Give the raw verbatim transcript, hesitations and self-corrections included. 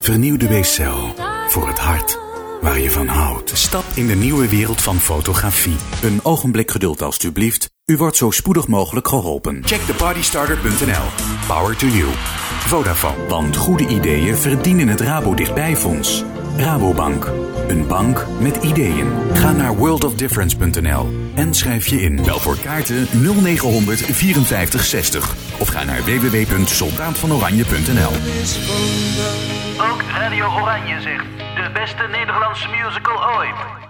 Vernieuw de W-cel voor het hart waar je van houdt. Stap in de nieuwe wereld van fotografie. Een ogenblik geduld alstublieft. U wordt zo spoedig mogelijk geholpen. Check de partystarter punt n l. Power to you. Vodafone. Want goede ideeën verdienen het Rabo Dichtbijfonds. Rabobank. Een bank met ideeën. Ga naar world of difference punt n l en schrijf je in. Bel voor kaarten nul negen honderd vierenvijftig zestig. Of ga naar w w w punt soldaat van oranje punt n l. Ook Radio Oranje zegt, de beste Nederlandse musical ooit.